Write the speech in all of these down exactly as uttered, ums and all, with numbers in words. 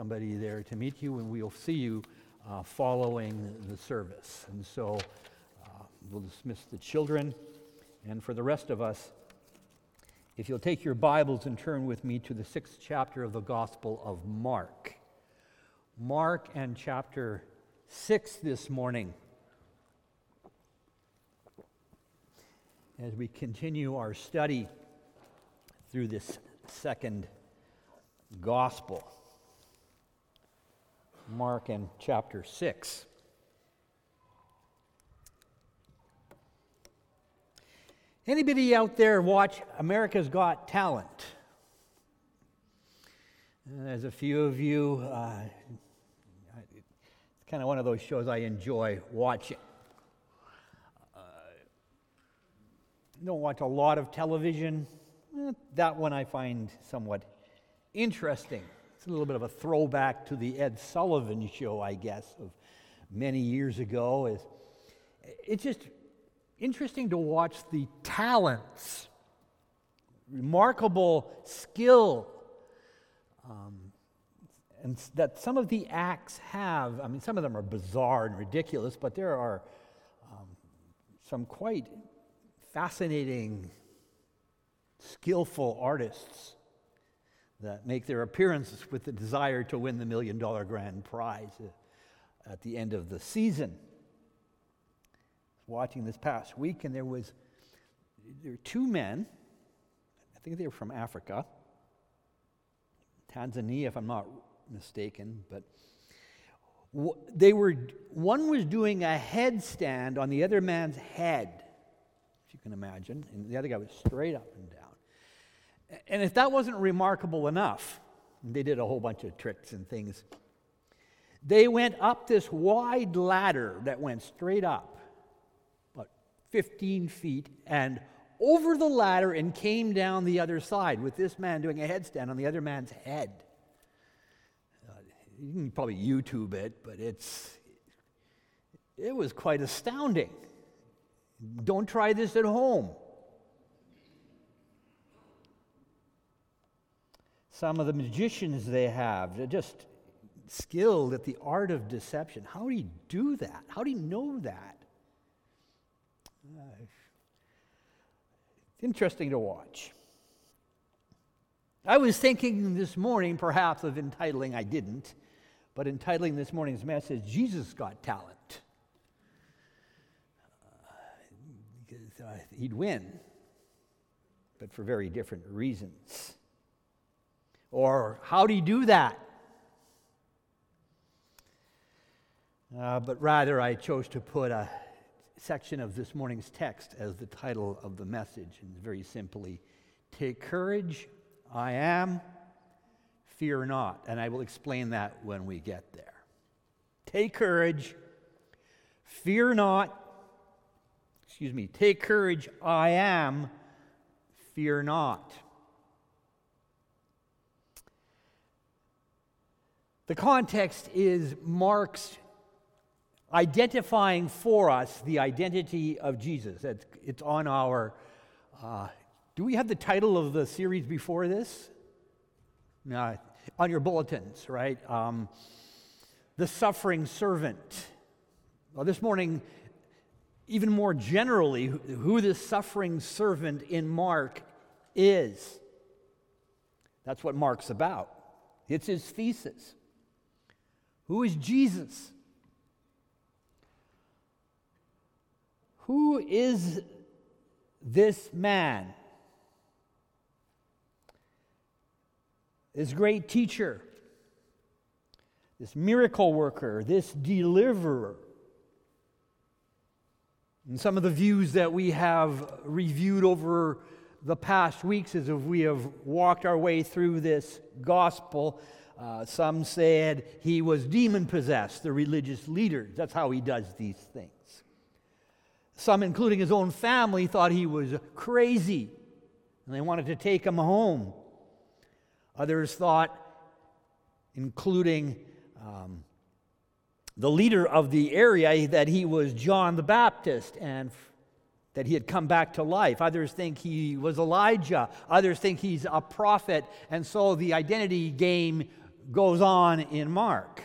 somebody there to meet you, and we'll see you uh, following the service. And so uh, we'll dismiss the children. And for the rest of us, if you'll take your Bibles and turn with me to the sixth chapter of the Gospel of Mark. Mark and chapter six this morning. As we continue our study through this second Gospel. Mark and chapter six. Anybody out there watch America's Got Talent? Uh, There's a few of you. Uh, it's kind of one of those shows I enjoy watching. Uh, don't watch a lot of television. Eh, that one I find somewhat interesting. It's a little bit of a throwback to the Ed Sullivan Show, I guess, of many years ago. It's, it's just interesting to watch the talents, remarkable skill, um, and that some of the acts have. I mean, some of them are bizarre and ridiculous, but there are um, some quite fascinating, skillful artists that make their appearances with the desire to win the million dollar grand prize at the end of the season. I was watching this past week, and there was there were two men. I think they were from Africa, Tanzania, if I'm not mistaken. But they were one was doing a headstand on the other man's head, if you can imagine, and the other guy was straight up and down. And if that wasn't remarkable enough, they did a whole bunch of tricks and things. They went up this wide ladder that went straight up, about fifteen feet, and over the ladder and came down the other side with this man doing a headstand on the other man's head. Uh, you can probably YouTube it, but it's it was quite astounding. Don't try this at home. Some of the magicians they have, they're just skilled at the art of deception. How do you do that? How do you know that? Uh, it's interesting to watch. I was thinking this morning perhaps of entitling, I didn't, but entitling this morning's message, Jesus Got Talent. Uh, because uh, he'd win, but for very different reasons. Or how do you do that? Uh, but rather, I chose to put a section of this morning's text as the title of the message, and very simply, "Take courage, I am, fear not." And I will explain that when we get there. Take courage, fear not. Excuse me. Take courage, I am, fear not. The context is Mark's identifying for us the identity of Jesus. It's, it's on our, uh, do we have the title of the series before this? No, on your bulletins, right? Um, the Suffering Servant. Well, this morning, even more generally, who the suffering servant in Mark is. That's what Mark's about. It's his thesis. Who is Jesus? Who is this man? This great teacher, this miracle worker, this deliverer. And some of the views that we have reviewed over the past weeks as if we have walked our way through this gospel. Uh, some said he was demon-possessed, the religious leaders. That's how he does these things. Some, including his own family, thought he was crazy, and they wanted to take him home. Others thought, including um, the leader of the area, that he was John the Baptist, and f- that he had come back to life. Others think he was Elijah. Others think he's a prophet, and so the identity game goes on in Mark.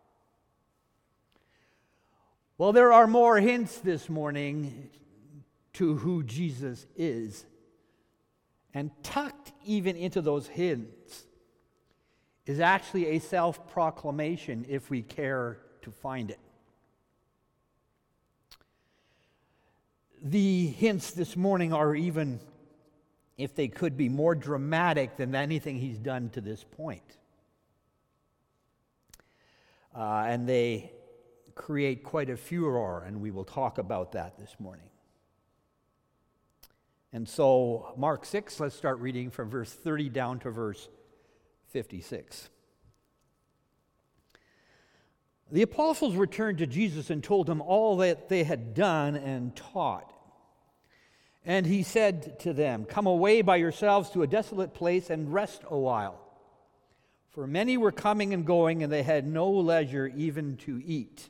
Well, there are more hints this morning to who Jesus is. And tucked even into those hints is actually a self-proclamation if we care to find it. The hints this morning are even, if they could be, more dramatic than anything he's done to this point. Uh, and they create quite a furor, and we will talk about that this morning. And so, Mark six, let's start reading from verse thirty down to verse fifty-six. The apostles returned to Jesus and told him all that they had done and taught. And he said to them, "Come away by yourselves to a desolate place and rest a while." For many were coming and going, and they had no leisure even to eat.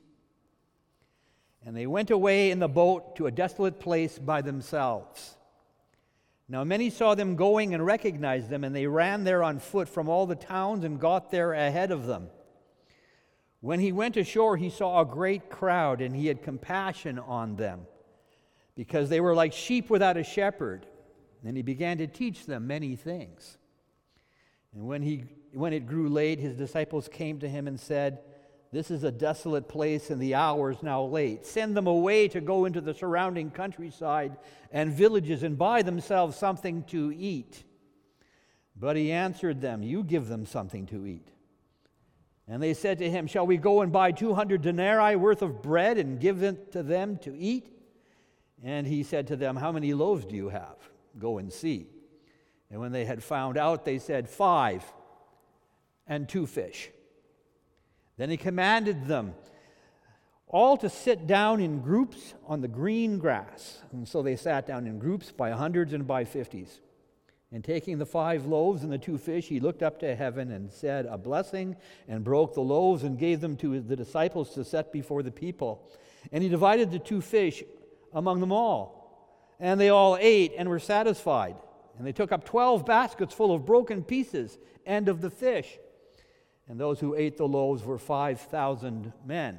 And they went away in the boat to a desolate place by themselves. Now many saw them going and recognized them, and they ran there on foot from all the towns and got there ahead of them. When he went ashore, he saw a great crowd, and he had compassion on them, because they were like sheep without a shepherd. And he began to teach them many things. And when he when it grew late, his disciples came to him and said, "This is a desolate place, and the hour is now late. Send them away to go into the surrounding countryside and villages and buy themselves something to eat." But he answered them, "You give them something to eat." And they said to him, "Shall we go and buy two hundred denarii worth of bread and give it to them to eat?" And he said to them, "How many loaves do you have? Go and see." And when they had found out, they said, "Five, and two fish." Then he commanded them all to sit down in groups on the green grass. And so they sat down in groups by hundreds and by fifties. And taking the five loaves and the two fish, he looked up to heaven and said a blessing and broke the loaves and gave them to the disciples to set before the people. And he divided the two fish among them all. And they all ate and were satisfied. And they took up twelve baskets full of broken pieces and of the fish. And those who ate the loaves were five thousand men.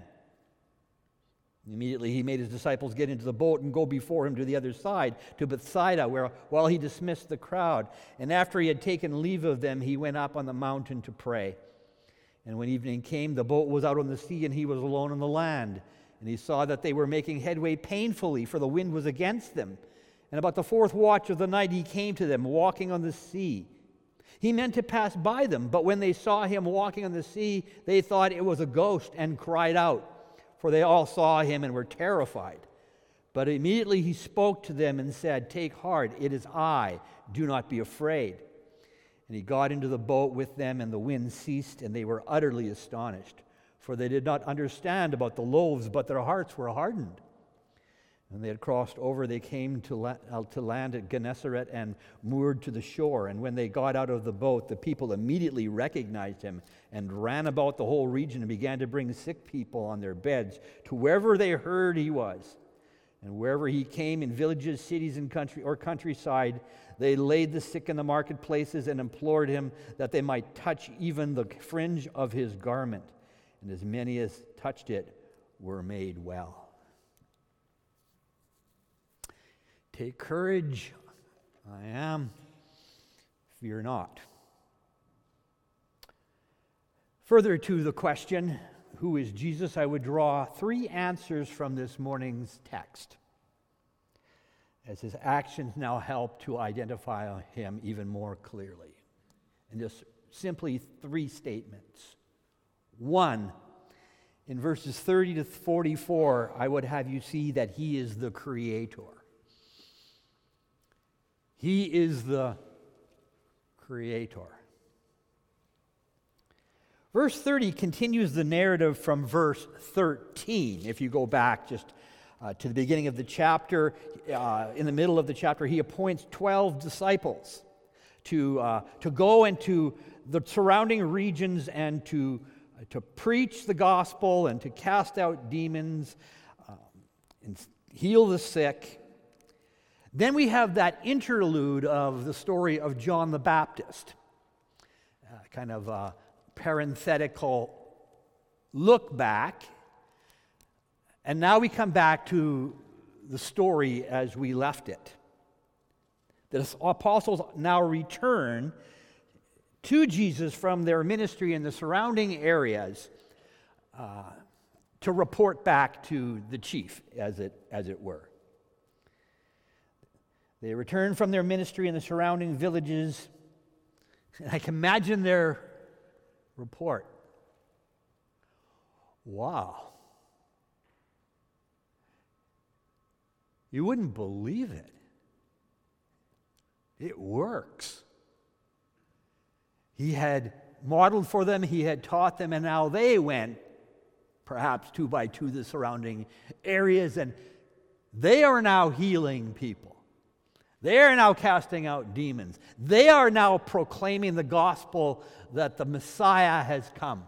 Immediately he made his disciples get into the boat and go before him to the other side, to Bethsaida, where while he dismissed the crowd. And after he had taken leave of them, he went up on the mountain to pray. And when evening came, the boat was out on the sea, and he was alone on the land. And he saw that they were making headway painfully, for the wind was against them. And about the fourth watch of the night he came to them, walking on the sea. He meant to pass by them, but when they saw him walking on the sea, they thought it was a ghost and cried out, for they all saw him and were terrified. But immediately he spoke to them and said, "Take heart, it is I, do not be afraid." And he got into the boat with them, and the wind ceased, and they were utterly astonished, for they did not understand about the loaves, but their hearts were hardened. When they had crossed over, they came to, la- uh, to land at Gennesaret and moored to the shore. And when they got out of the boat, the people immediately recognized him and ran about the whole region and began to bring sick people on their beds to wherever they heard he was. And wherever he came, in villages, cities, and country or countryside, they laid the sick in the marketplaces and implored him that they might touch even the fringe of his garment. And as many as touched it were made well. Take courage, I am, fear not. Further to the question, who is Jesus, I would draw three answers from this morning's text, as his actions now help to identify him even more clearly. And just simply three statements. One, in verses thirty to forty-four, I would have you see that he is the creator. He is the creator. Verse thirty continues the narrative from verse thirteen. If you go back just uh, to the beginning of the chapter, uh, in the middle of the chapter, he appoints twelve disciples to, uh, to go into the surrounding regions and to, uh, to preach the gospel and to cast out demons uh, and heal the sick. Then we have that interlude of the story of John the Baptist, uh, kind of uh, parenthetical look back. And now we come back to the story as we left it. The apostles now return to Jesus from their ministry in the surrounding areas uh, to report back to the chief, as it, as it were. They return from their ministry in the surrounding villages, and I can imagine their report. Wow. You wouldn't believe it. It works. He had modeled for them, he had taught them, and now they went, perhaps two by two, the surrounding areas, and they are now healing people. They are now casting out demons. They are now proclaiming the gospel that the Messiah has come.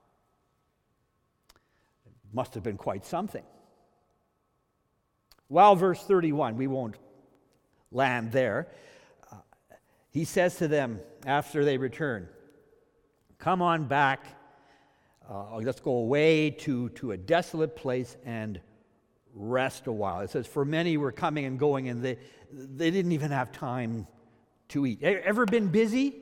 It must have been quite something. Well, verse thirty-one, we won't land there. Uh, he says to them after they return, come on back, uh, let's go away to, to a desolate place and rest a while. It says, for many were coming and going, and they, they didn't even have time to eat. Ever been busy?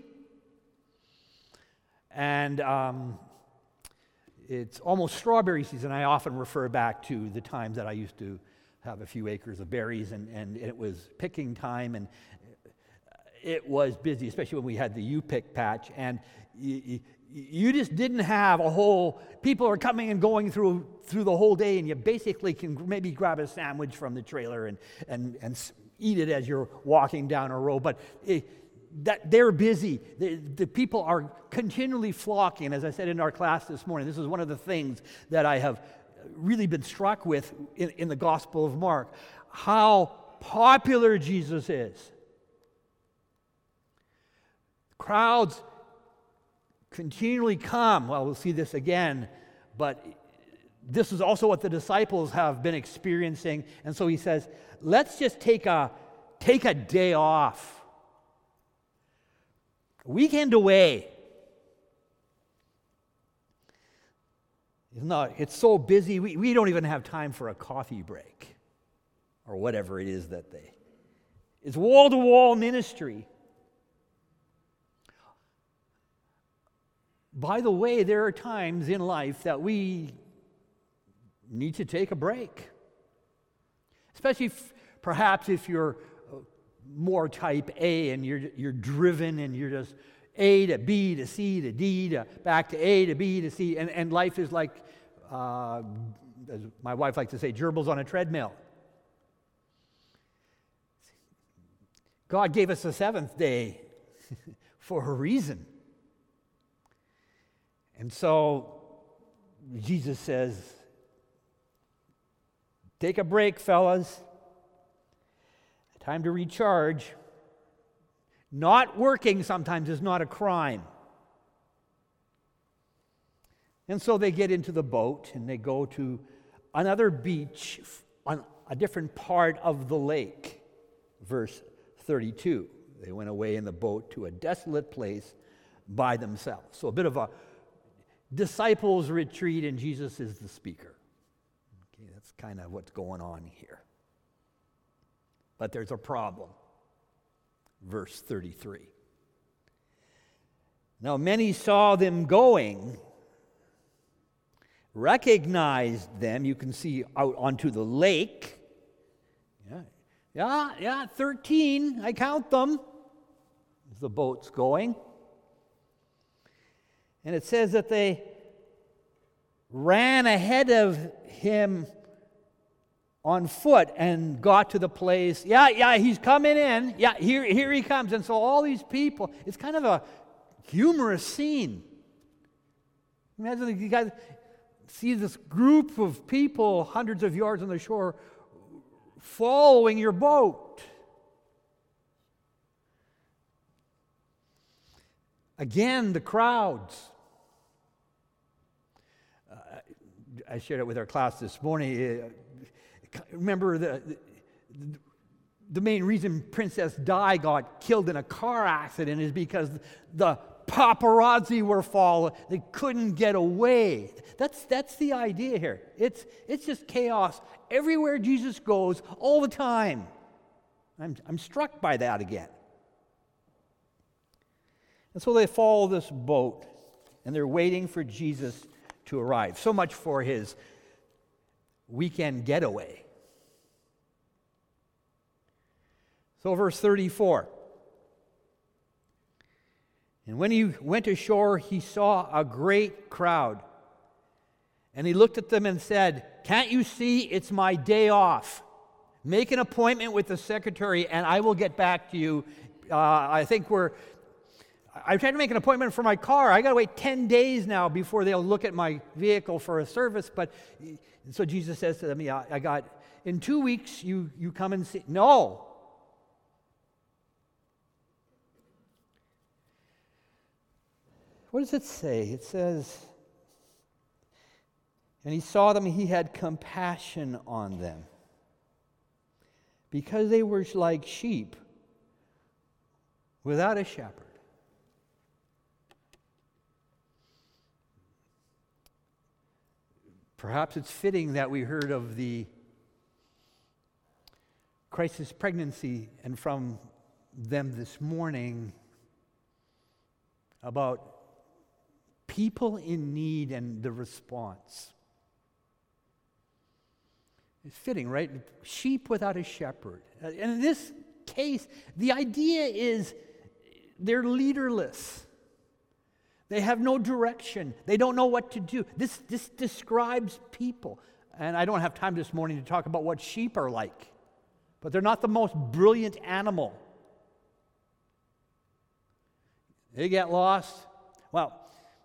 And um, it's almost strawberry season. I often refer back to the times that I used to have a few acres of berries, and, and it was picking time, and it was busy, especially when we had the U-pick patch, and you, you just didn't have a whole, people are coming and going through through the whole day, and you basically can maybe grab a sandwich from the trailer and and, and eat it as you're walking down a road, but it, that they're busy. The, the people are continually flocking. As I said in our class this morning, this is one of the things that I have really been struck with in, in the Gospel of Mark, how popular Jesus is. Crowds continually come. Well, we'll see this again, but this is also what the disciples have been experiencing. And so he says, let's just take a take a day off. A weekend away. No, it's so busy, we, we don't even have time for a coffee break or whatever it is that they... It's wall-to-wall ministry. By the way, there are times in life that we need to take a break. Especially if, perhaps if you're more type A and you're, you're driven and you're just A to B to C to D to back to A to B to C, and, and life is like, uh, as my wife likes to say, gerbils on a treadmill. God gave us a seventh day for a reason. And so Jesus says, take a break, fellas. Time to recharge. Not working sometimes is not a crime. And so they get into the boat and they go to another beach on a different part of the lake. Verse thirty-two. They went away in the boat to a desolate place by themselves. So a bit of a disciples' retreat, and Jesus is the speaker. Okay, that's kind of what's going on here. But there's a problem. Verse thirty-three. Now many saw them going, recognized them. You can see out onto the lake. Yeah, yeah, yeah, thirteen. I count them as the boat's going. And it says that they ran ahead of him on foot and got to the place. Yeah, yeah, he's coming in. Yeah, here, here he comes. And so all these people, it's kind of a humorous scene. Imagine you guys see this group of people hundreds of yards on the shore following your boat. Again, the crowds. Uh, I shared it with our class this morning. Uh, remember, the, the the main reason Princess Di got killed in a car accident is because the paparazzi were following. They couldn't get away. That's, that's the idea here. It's, it's just chaos everywhere Jesus goes, all the time. I'm, I'm struck by that again. And so they follow this boat, and they're waiting for Jesus to arrive. So much for his weekend getaway. So verse thirty-four. And when he went ashore, he saw a great crowd. And he looked at them and said, "Can't you see it's my day off? Make an appointment with the secretary, and I will get back to you." Uh, I think we're... I tried to make an appointment for my car. I got to wait ten days now before they'll look at my vehicle for a service. But so Jesus says to them, "Yeah, I got, in two weeks you, you come and see." No. What does it say? It says, "And he saw them, he had compassion on them, because they were like sheep without a shepherd." Perhaps it's fitting that we heard of the crisis pregnancy and from them this morning about people in need and the response. It's fitting, right? Sheep without a shepherd. And in this case, the idea is they're leaderless. They have no direction. They don't know what to do. This, this describes people. And I don't have time this morning to talk about what sheep are like. But they're not the most brilliant animal. They get lost. Well,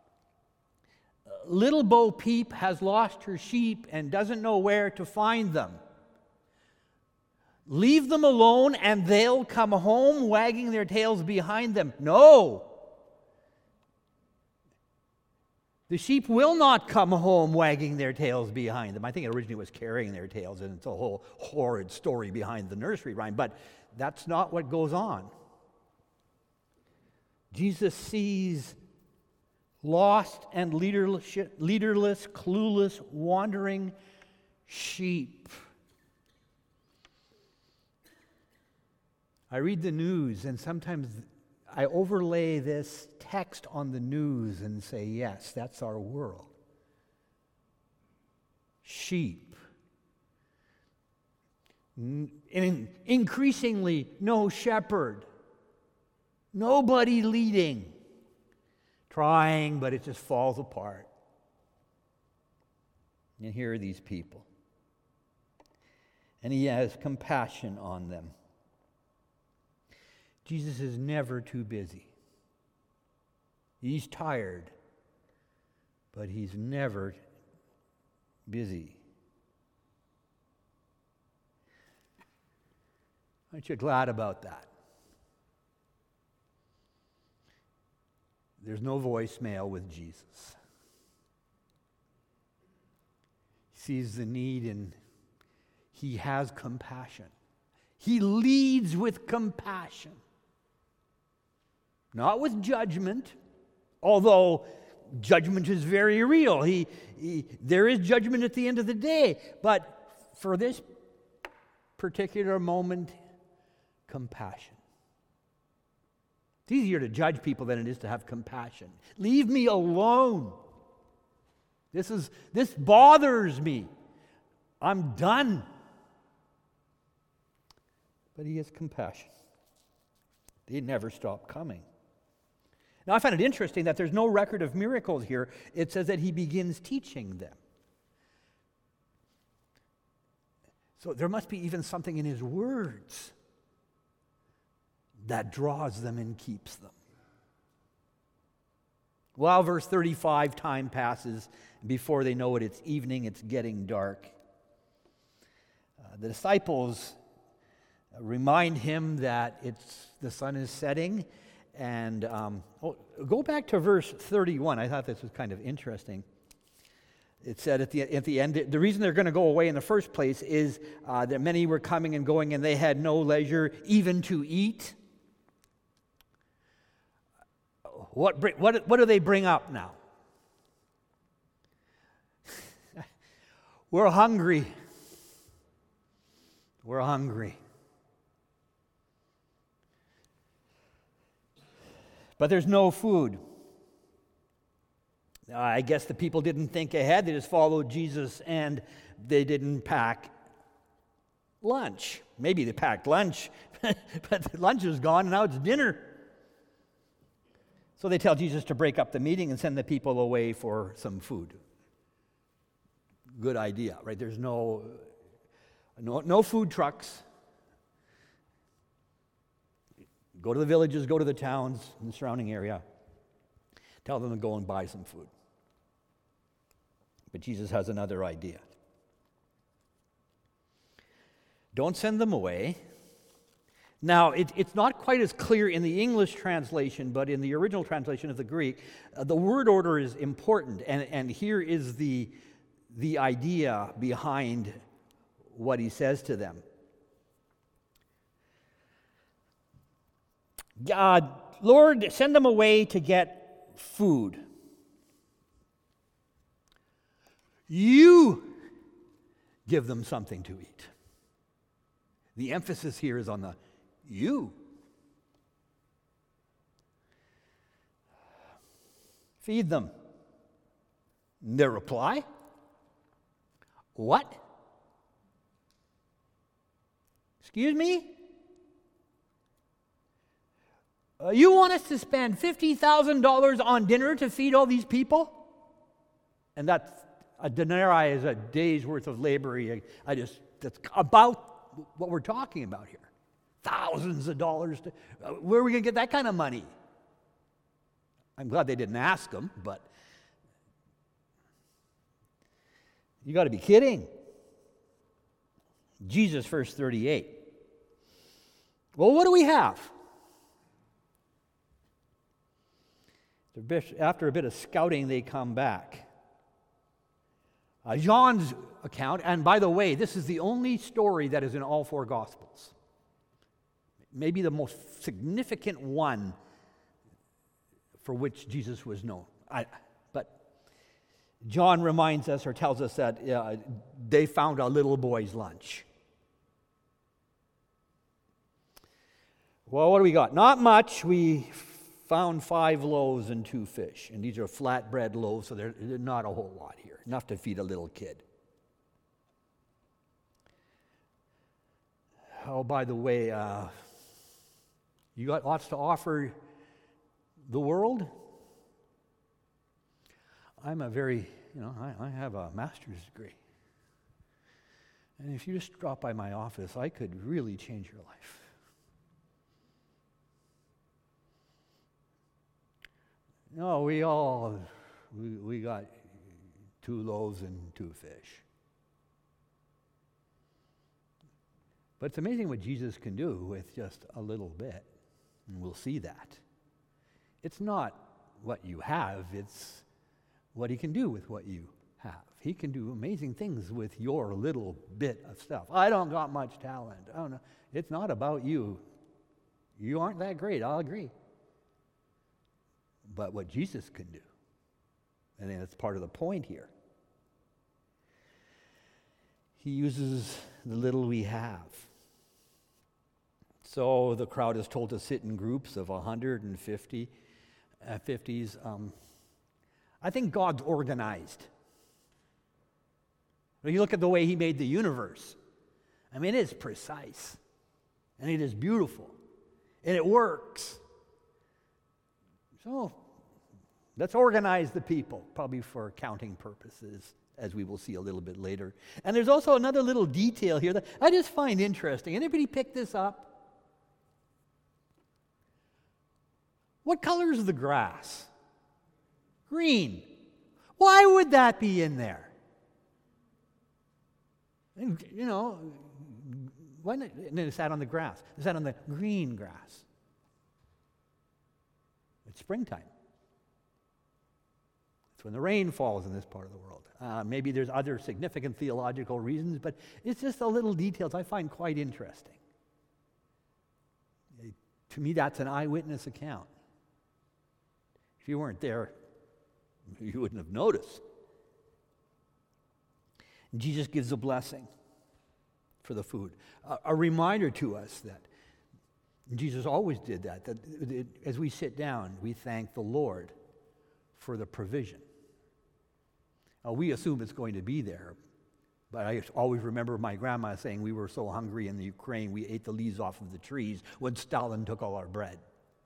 little Bo Peep has lost her sheep and doesn't know where to find them. Leave them alone and they'll come home wagging their tails behind them. No. The sheep will not come home wagging their tails behind them. I think it originally was carrying their tails, and it's a whole horrid story behind the nursery rhyme, but that's not what goes on. Jesus sees lost and leaderless, leaderless, clueless, wandering sheep. I read the news, and sometimes I overlay this text on the news and say, yes, that's our world. Sheep. And increasingly, no shepherd. Nobody leading. Trying, but it just falls apart. And here are these people. And he has compassion on them. Jesus is never too busy. He's tired, but he's never busy. Aren't you glad about that? There's no voicemail with Jesus. He sees the need and he has compassion. He leads with compassion. Not with judgment, although judgment is very real. He, he, there is judgment at the end of the day. But for this particular moment, compassion. It's easier to judge people than it is to have compassion. Leave me alone. This is this bothers me. I'm done. But he has compassion. They never stop coming. Now, I find it interesting that there's no record of miracles here. It says that he begins teaching them. So there must be even something in his words that draws them and keeps them. Well, verse thirty-five, time passes. Before they know it, it's evening, it's getting dark. Uh, the disciples remind him that it's the sun is setting. And um, oh, go back to verse thirty-one. I thought this was kind of interesting. It said at the, at the end, the reason they're going to go away in the first place is uh, that many were coming and going and they had no leisure even to eat. what, bring- what, what do they bring up now? We're hungry. We're hungry. But there's no food. Uh, I guess the people didn't think ahead. They just followed Jesus, and they didn't pack lunch. Maybe they packed lunch, but the lunch is gone, and now it's dinner. So they tell Jesus to break up the meeting and send the people away for some food. Good idea, right? There's no, no, no food trucks. Go to the villages, go to the towns in the surrounding area. Tell them to go and buy some food. But Jesus has another idea. Don't send them away. Now, it, it's not quite as clear in the English translation, but in the original translation of the Greek, uh, the word order is important. And, and here is the, the idea behind what he says to them. God, Lord, send them away to get food. You give them something to eat. The emphasis here is on the you. Feed them. Their reply? What? Excuse me? Uh, you want us to spend fifty thousand dollars on dinner to feed all these people? And that's a denarii is a day's worth of labor. I, I just, that's about what we're talking about here. Thousands of dollars. To, uh, where are we going to get that kind of money? I'm glad they didn't ask him, but you got to be kidding. Jesus, verse thirty-eight. Well, what do we have? After a bit of scouting, they come back. Uh, John's account, and by the way, this is the only story that is in all four Gospels. Maybe the most significant one for which Jesus was known. I, but John reminds us or tells us that uh, they found a little boy's lunch. Well, what do we got? Not much. We found five loaves and two fish. And these are flatbread loaves, so there's not a whole lot here. Enough to feed a little kid. Oh, by the way, uh, you got lots to offer the world? I'm a very, you know, I, I have a master's degree. And if you just drop by my office, I could really change your life. No, we all, we, we got two loaves and two fish. But it's amazing what Jesus can do with just a little bit. And we'll see that. It's not what you have, it's what he can do with what you have. He can do amazing things with your little bit of stuff. I don't got much talent. I don't know. It's not about you. You aren't that great, I'll agree. But what Jesus can do. I think that's part of the point here. He uses the little we have. So the crowd is told to sit in groups of one hundred fifty, uh, fifties. Um, I think God's organized. When you look at the way he made the universe, I mean, it is precise. And it is beautiful. And it works. So, let's organize the people, probably for counting purposes, as we will see a little bit later. And there's also another little detail here that I just find interesting. Anybody pick this up? What color is the grass? Green. Why would that be in there? And, you know, why not? And then it sat on the grass. It sat on the green grass. It's springtime. It's when the rain falls in this part of the world. Uh, maybe there's other significant theological reasons, but it's just the little details I find quite interesting. To me, that's an eyewitness account. If you weren't there, you wouldn't have noticed. And Jesus gives a blessing for the food. A, a reminder to us that Jesus always did that, that it, as we sit down, we thank the Lord for the provision. Now, we assume it's going to be there, but I always remember my grandma saying we were so hungry in the Ukraine, we ate the leaves off of the trees when Stalin took all our bread.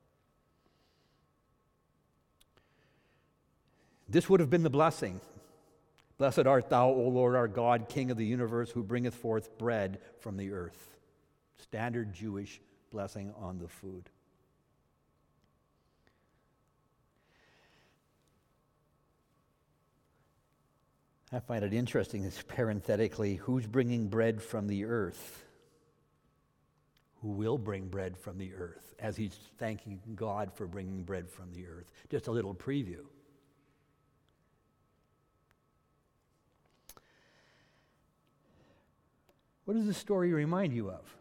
This would have been the blessing. Blessed art thou, O Lord our God, King of the universe, who bringeth forth bread from the earth. Standard Jewish blessing on the food. I find it interesting, this parenthetically, who's bringing bread from the earth? Who will bring bread from the earth? As he's thanking God for bringing bread from the earth. Just a little preview. What does this story remind you of?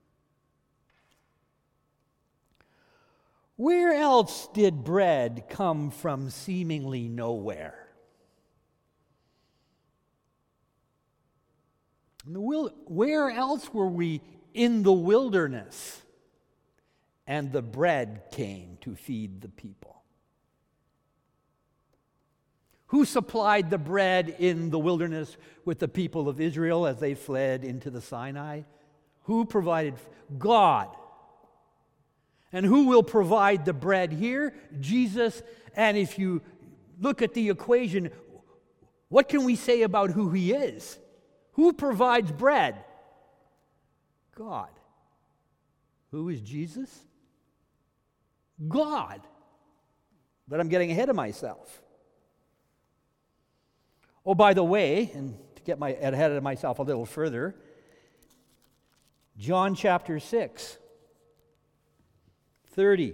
Where else did bread come from seemingly nowhere? In the wil- where else were we in the wilderness and the bread came to feed the people? Who supplied the bread in the wilderness with the people of Israel as they fled into the Sinai? Who provided? God. And who will provide the bread here? Jesus. And if you look at the equation, what can we say about who he is? Who provides bread? God. Who is Jesus? God. But I'm getting ahead of myself. Oh, by the way, and to get my ahead of myself a little further, John chapter six, thirty.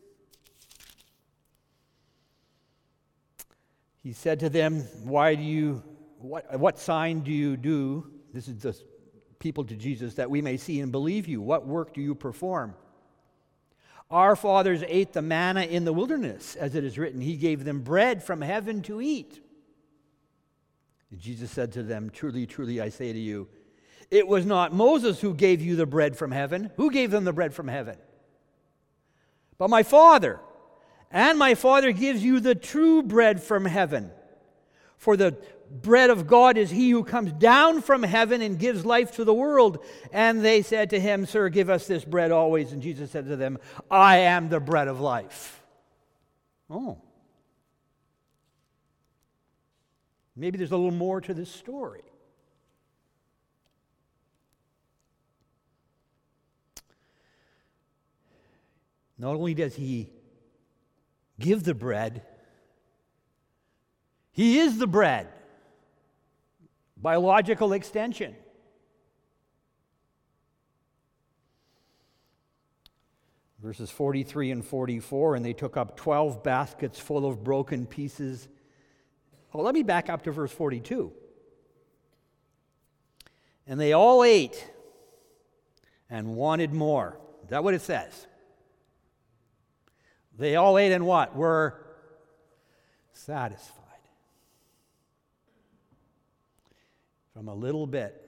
He said to them, why do you, what, what sign do you do? This is the people to Jesus, that we may see and believe you. What work do you perform? Our fathers ate the manna in the wilderness, as it is written, he gave them bread from heaven to eat. And Jesus said to them, truly, truly, I say to you, it was not Moses who gave you the bread from heaven. Who gave them the bread from heaven? But my Father. And my Father gives you the true bread from heaven. For the bread of God is he who comes down from heaven and gives life to the world. And they said to him, Sir, give us this bread always. And Jesus said to them, I am the bread of life. Oh. Maybe there's a little more to this story. Not only does he give the bread, he is the bread. By logical extension. Verses forty-three and forty-four, and they took up twelve baskets full of broken pieces. Oh, let me back up to verse forty-two. And they all ate and wanted more. Is that what it says? They all ate and what? Were satisfied. From a little bit,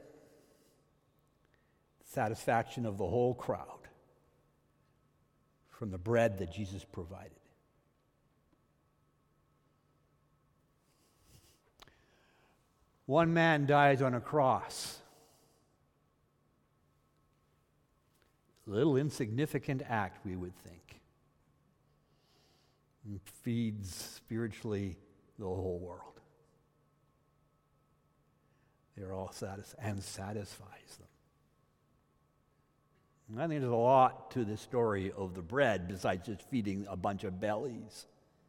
satisfaction of the whole crowd from the bread that Jesus provided. One man dies on a cross. Little insignificant act, we would think. And feeds spiritually the whole world. They're all satisfied and satisfies them. And I think there's a lot to the story of the bread besides just feeding a bunch of bellies.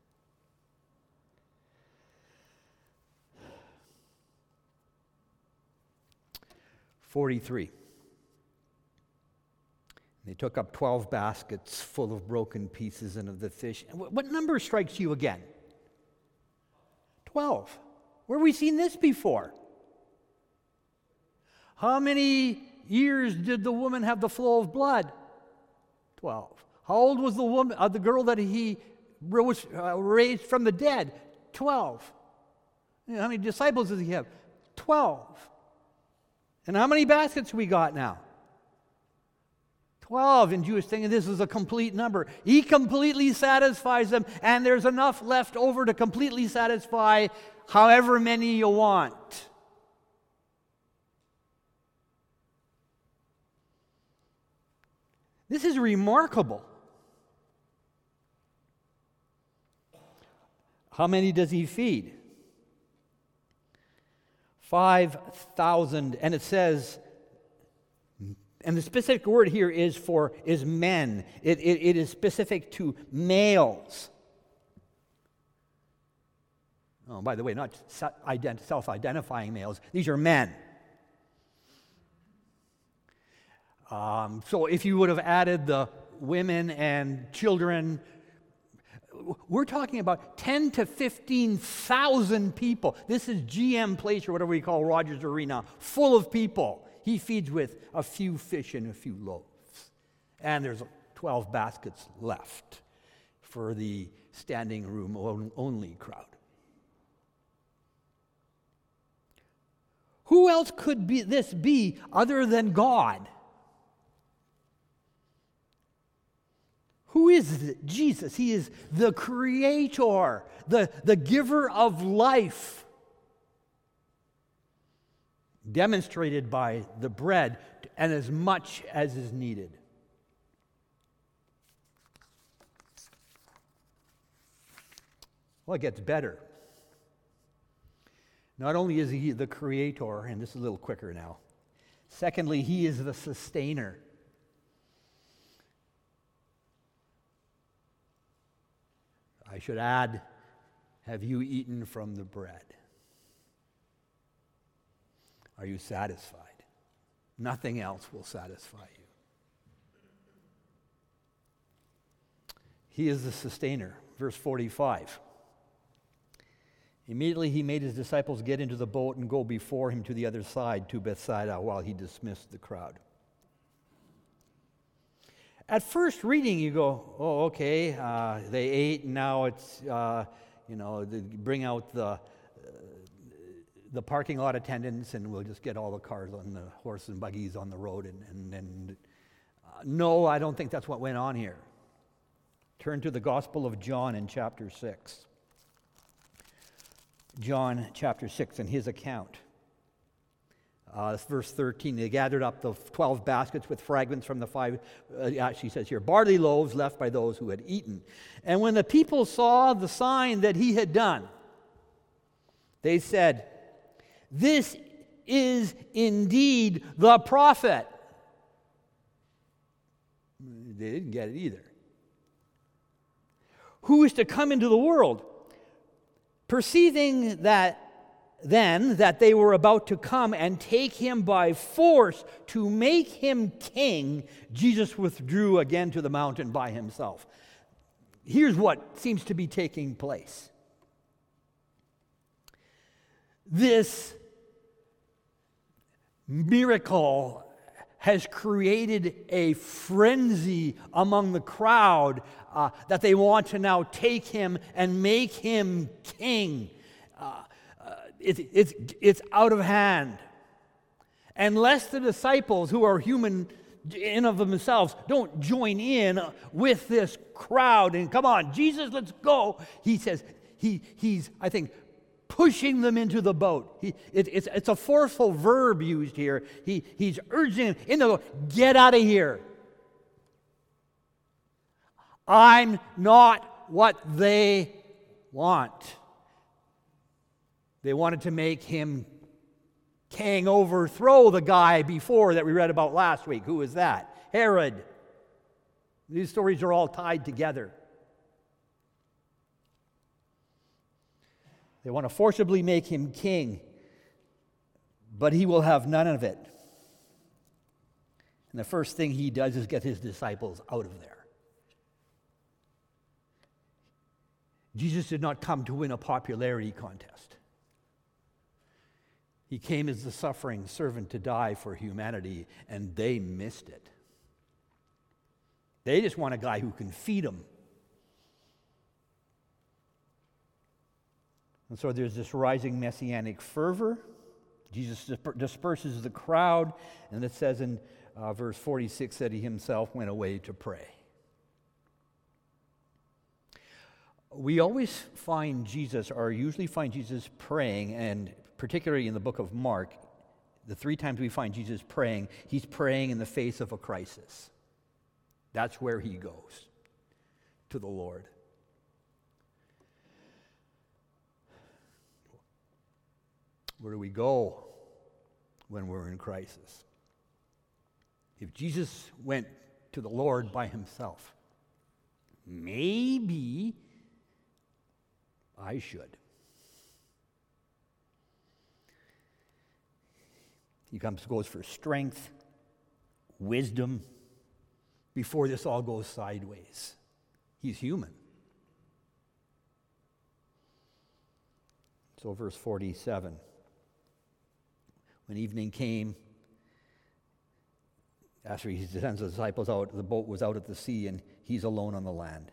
forty-three. They took up twelve baskets full of broken pieces and of the fish. What number strikes you again? twelve. Where have we seen this before? How many years did the woman have the flow of blood? Twelve. How old was the woman, uh, the girl that he rose, uh, raised from the dead? Twelve. You know, how many disciples does he have? Twelve. And how many baskets we got now? Twelve. In Jewish thinking, this is a complete number. He completely satisfies them, and there's enough left over to completely satisfy however many you want. This is remarkable. How many does he feed? Five thousand. And it says, and the specific word here is for is men. It, it, it is specific to males. Oh, by the way, not self-identifying males. These are men. Um, so if you would have added the women and children, we're talking about ten to fifteen thousand people. This is G M Place, or whatever we call Rogers Arena, full of people. He feeds with a few fish and a few loaves. And there's twelve baskets left for the standing room only crowd. Who else could be, this be other than God? Who is Jesus? He is the creator, the, the giver of life, demonstrated by the bread and as much as is needed. Well, it gets better. Not only is he the creator, and this is a little quicker now. Secondly, he is the sustainer. I should add, have you eaten from the bread? Are you satisfied? Nothing else will satisfy you. He is the sustainer. Verse forty-five. Immediately he made his disciples get into the boat and go before him to the other side, to Bethsaida, while he dismissed the crowd. At first reading, you go, oh, okay, uh, they ate, and now it's, uh, you know, they bring out the uh, the parking lot attendants, and we'll just get all the cars on the horse and buggies on the road. And, and, and uh, no, I don't think that's what went on here. Turn to the Gospel of John in chapter six. John chapter six and his account. Uh, verse thirteen, they gathered up the twelve baskets with fragments from the five, uh, actually says here, barley loaves left by those who had eaten. And when the people saw the sign that he had done, they said, "This is indeed the prophet." They didn't get it either. "Who is to come into the world?" Perceiving that then that they were about to come and take him by force to make him king, Jesus withdrew again to the mountain by himself. Here's what seems to be taking place. This miracle has created a frenzy among the crowd uh, that they want to now take him and make him king. Uh, uh, it, it's, it's out of hand. Unless the disciples, who are human in of themselves, don't join in with this crowd and come on, Jesus, let's go. He says, he, he's, I think, pushing them into the boat. He, it, it's, it's a forceful verb used here. He, he's urging them into the boat. Get out of here. I'm not what they want. They wanted to make him king, overthrow the guy before that we read about last week. Who was that? Herod. These stories are all tied together. They want to forcibly make him king, but he will have none of it. And the first thing he does is get his disciples out of there. Jesus did not come to win a popularity contest. He came as the suffering servant to die for humanity, and they missed it. They just want a guy who can feed them. And so there's this rising messianic fervor. Jesus disperses the crowd, and it says in uh, verse forty-six that he himself went away to pray. We always find Jesus, or usually find Jesus praying, and particularly in the book of Mark, the three times we find Jesus praying, he's praying in the face of a crisis. That's where he goes, to the Lord. Where do we go when we're in crisis? If Jesus went to the Lord by himself, maybe I should. He comes, goes for strength, wisdom, before this all goes sideways. He's human. So verse forty-seven. When evening came, after he sends the disciples out, the boat was out at the sea, and he's alone on the land.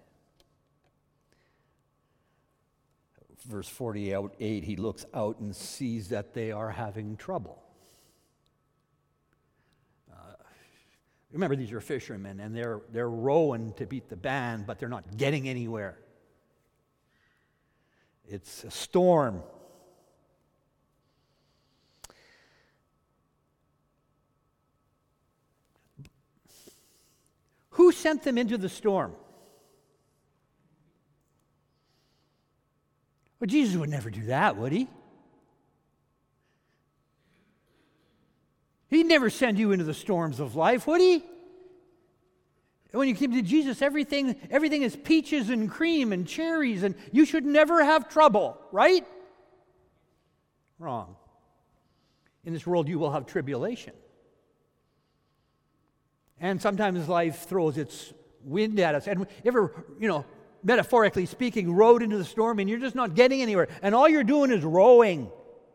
Verse forty-eight, he looks out and sees that they are having trouble. Uh, remember, these are fishermen, and they're, they're rowing to beat the band, but they're not getting anywhere. It's a storm. Who sent them into the storm? Well, Jesus would never do that, would he? He'd never send you into the storms of life, would he? When you came to Jesus, everything, everything is peaches and cream and cherries, and you should never have trouble, right? Wrong. In this world, you will have tribulation. And sometimes life throws its wind at us. And ever, you know, metaphorically speaking, rowed into the storm and you're just not getting anywhere. And all you're doing is rowing.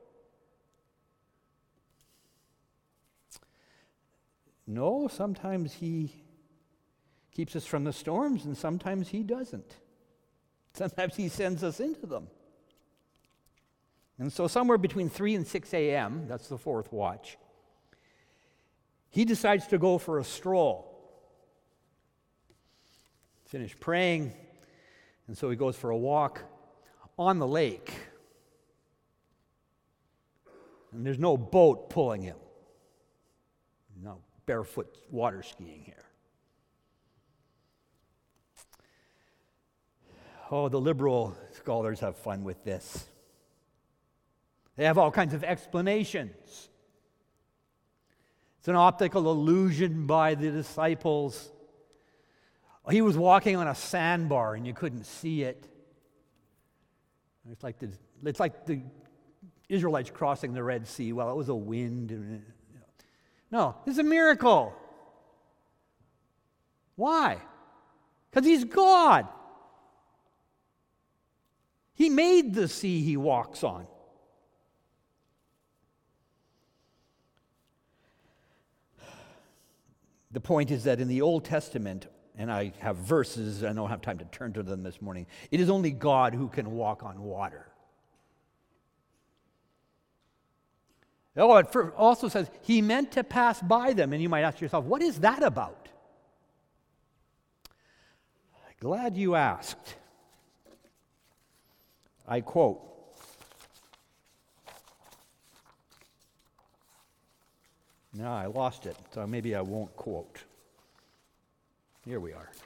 No, sometimes he keeps us from the storms and sometimes he doesn't. Sometimes he sends us into them. And so somewhere between three and six a.m., that's the fourth watch, he decides to go for a stroll. Finish praying, and so he goes for a walk on the lake. And there's no boat pulling him. No barefoot water skiing here. Oh, the liberal scholars have fun with this. They have all kinds of explanations. It's an optical illusion by the disciples. He was walking on a sandbar and you couldn't see it. It's like the, it's like the Israelites crossing the Red Sea. Well, it was a wind. And, no, it's a miracle. Why? Because he's God. He made the sea he walks on. The point is that in the Old Testament, and I have verses, I don't have time to turn to them this morning, it is only God who can walk on water. Oh, it also says, he meant to pass by them, and you might ask yourself, what is that about? Glad you asked. I quote, no, I lost it, so maybe I won't quote. Here we are.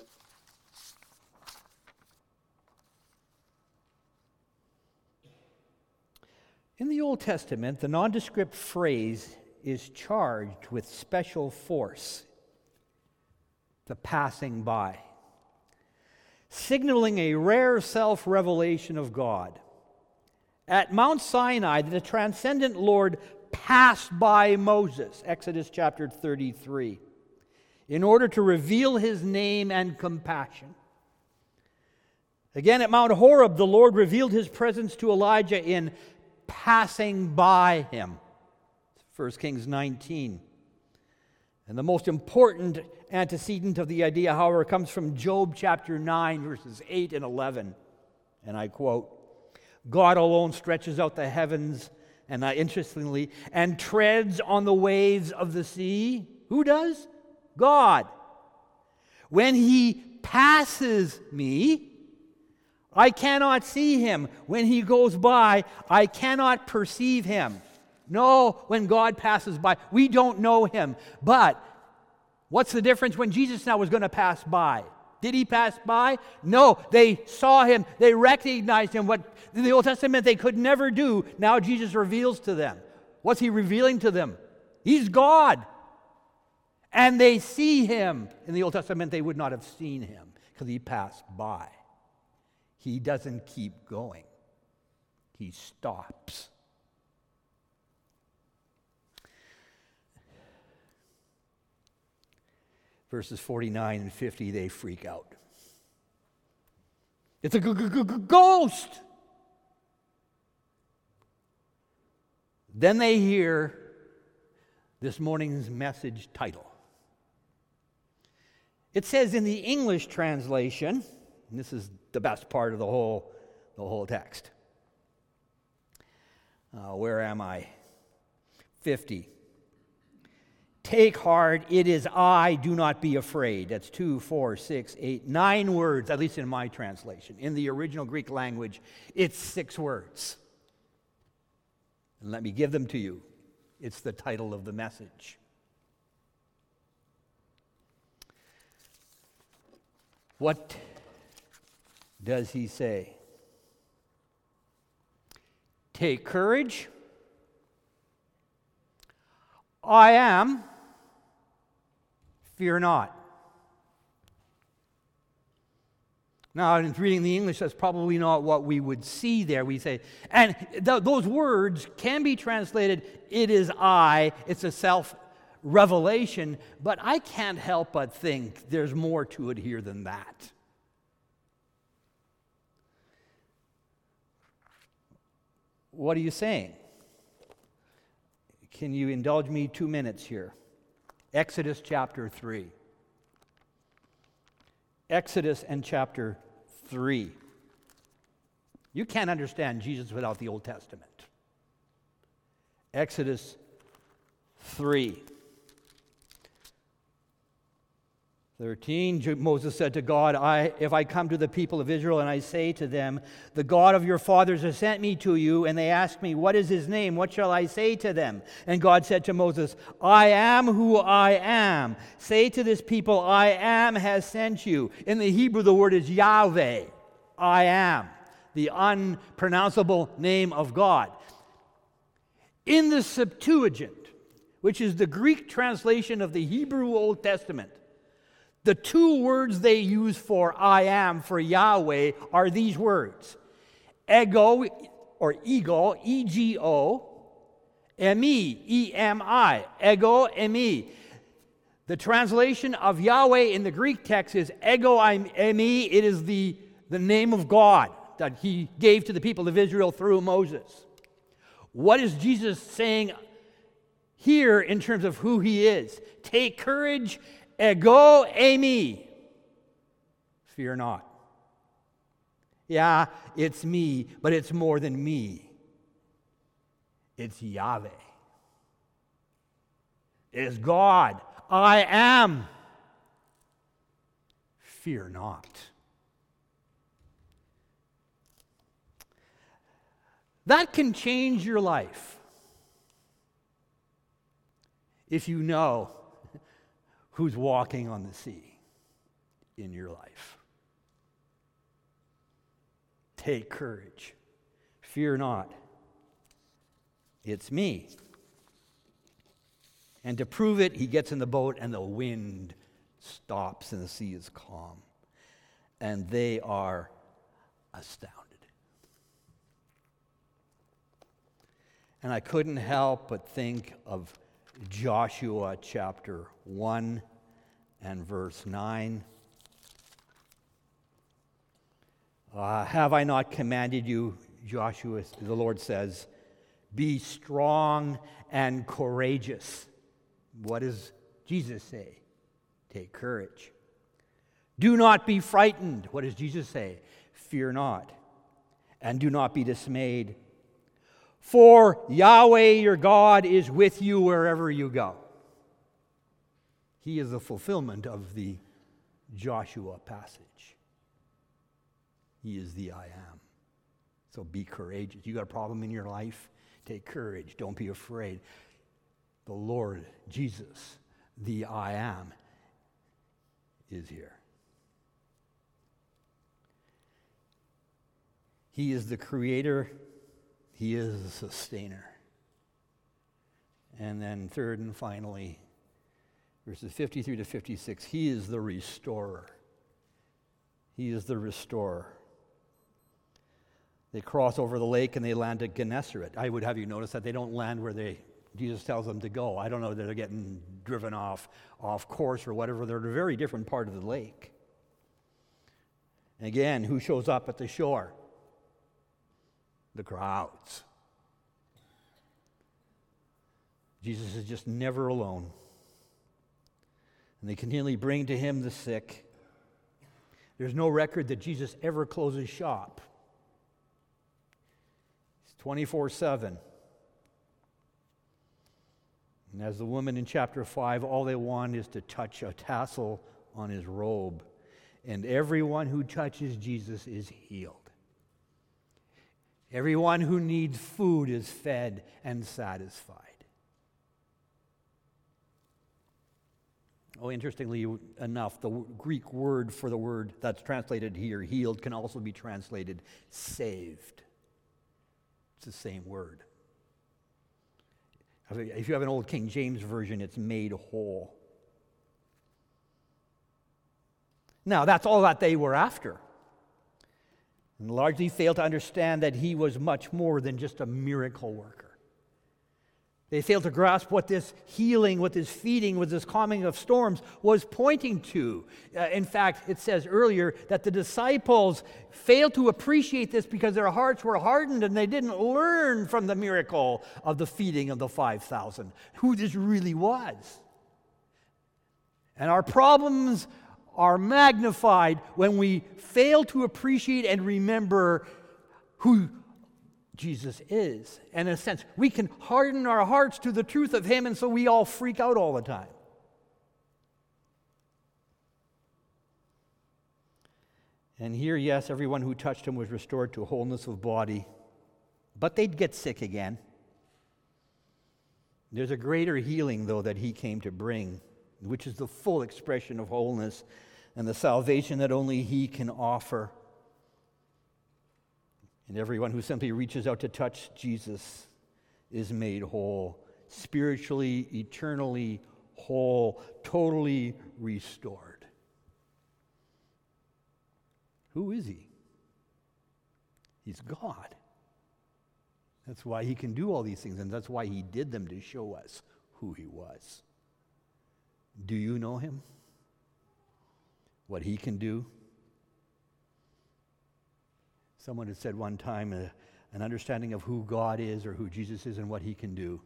In the Old Testament, the nondescript phrase is charged with special force, the passing by, signaling a rare self-revelation of God. At Mount Sinai, the transcendent Lord passed by Moses, Exodus chapter thirty-three, in order to reveal his name and compassion. Again, at Mount Horeb, the Lord revealed his presence to Elijah in passing by him, First Kings nineteen. And the most important antecedent of the idea, however, comes from Job chapter nine, verses eight and eleven. And I quote, God alone stretches out the heavens, and uh, interestingly, and treads on the waves of the sea. Who does? God. When he passes me, I cannot see him. When he goes by, I cannot perceive him. No, when God passes by, we don't know him. But what's the difference when Jesus now was going to pass by? Did he pass by? No, they saw him. They recognized him. What in the Old Testament they could never do, now Jesus reveals to them. What's he revealing to them? He's God. And they see him. In the Old Testament, they would not have seen him because he passed by. He doesn't keep going. He stops. Verses forty-nine and fifty, they freak out. It's a g- g- g- ghost! Then they hear this morning's message title. It says in the English translation, and this is the best part of the whole, the whole text. Uh, where am I? fifty. Take heart, it is I, do not be afraid. That's two, four, six, eight, nine words, at least in my translation. In the original Greek language, it's six words. And let me give them to you. It's the title of the message. What does he say? Take courage. I am. Fear not. Now, in reading the English, that's probably not what we would see there. We say, and th- those words can be translated, it is I. It's a self-revelation, but I can't help but think there's more to it here than that. What are you saying? Can you indulge me two minutes here? Exodus chapter three. Exodus and chapter three. You can't understand Jesus without the Old Testament. Exodus three. thirteen, Moses said to God, I, if I come to the people of Israel and I say to them, the God of your fathers has sent me to you, and they ask me, what is his name? What shall I say to them? And God said to Moses, I am who I am. Say to this people, I am has sent you. In the Hebrew, the word is Yahweh. I am. The unpronounceable name of God. In the Septuagint, which is the Greek translation of the Hebrew Old Testament, the two words they use for I am, for Yahweh, are these words. Ego, or ego, E G O, emi, E M I, ego, emi. The translation of Yahweh in the Greek text is ego, emi. It is the, the name of God that he gave to the people of Israel through Moses. What is Jesus saying here in terms of who he is? Take courage, ego eimi. Fear not. Yeah, it's me, but it's more than me. It's Yahweh. It is God. I am. Fear not. That can change your life if you know who's walking on the sea in your life. Take courage. Fear not. It's me. And to prove it, he gets in the boat and the wind stops and the sea is calm. And they are astounded. And I couldn't help but think of Joshua chapter one and verse nine. Uh, have I not commanded you, Joshua, the Lord says, be strong and courageous. What does Jesus say? Take courage. Do not be frightened. What does Jesus say? Fear not. and do not be dismayed. For Yahweh your God is with you wherever you go. He is the fulfillment of the Joshua passage. He is the I am. So be courageous. You got a problem in your life? Take courage. Don't be afraid. The Lord Jesus, the I am, is here. He is the creator. He is the sustainer. And then third and finally, verses fifty-three to fifty-six, he is the restorer. He is the restorer. They cross over the lake and they land at Gennesaret. I would have you notice that they don't land where they Jesus tells them to go. I don't know that they're getting driven off, off course or whatever. They're at a very different part of the lake. And again, who shows up at the shore? The crowds. Jesus is just never alone. And they continually bring to him the sick. There's no record that Jesus ever closes shop. He's twenty-four seven. And as the woman in chapter five, all they want is to touch a tassel on his robe. And everyone who touches Jesus is healed. Everyone who needs food is fed and satisfied. Oh, interestingly enough, the Greek word for the word that's translated here, healed, can also be translated saved. It's the same word. If you have an old King James version, it's made whole. Now, that's all that they were after. And largely failed to understand that he was much more than just a miracle worker. They failed to grasp what this healing, what this feeding, what this calming of storms was pointing to. Uh, in fact, it says earlier that the disciples failed to appreciate this because their hearts were hardened and they didn't learn from the miracle of the feeding of the five thousand, who this really was. And our problems are magnified when we fail to appreciate and remember who Jesus is. And in a sense, we can harden our hearts to the truth of him, and so we all freak out all the time. And here, yes, everyone who touched him was restored to wholeness of body, but they'd get sick again. There's a greater healing, though, that he came to bring, which is the full expression of wholeness and the salvation that only he can offer. And everyone who simply reaches out to touch Jesus is made whole, spiritually, eternally whole, totally restored. Who is he? He's God. That's why he can do all these things, and that's why he did them, to show us who he was. Do you know him? What he can do? Someone had said one time, uh, an understanding of who God is or who Jesus is and what he can do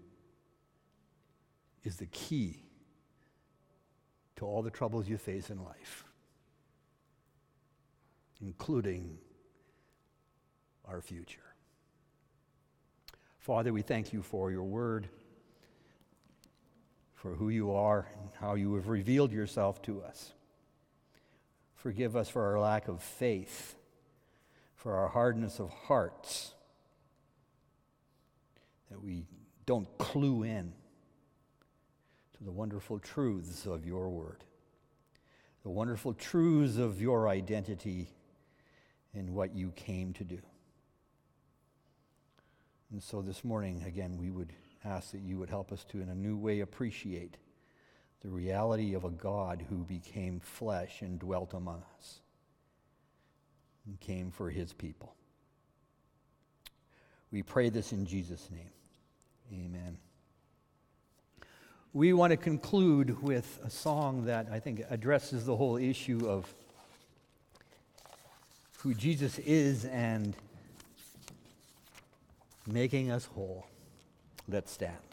is the key to all the troubles you face in life, including our future. Father, we thank you for your word, for who you are and how you have revealed yourself to us. Forgive us for our lack of faith, for our hardness of hearts, that we don't clue in to the wonderful truths of your word, the wonderful truths of your identity and what you came to do. And so this morning, again, we would ask that you would help us to, in a new way, appreciate the reality of a God who became flesh and dwelt among us and came for his people. We pray this in Jesus' name. Amen. We want to conclude with a song that I think addresses the whole issue of who Jesus is and making us whole. Let's stand.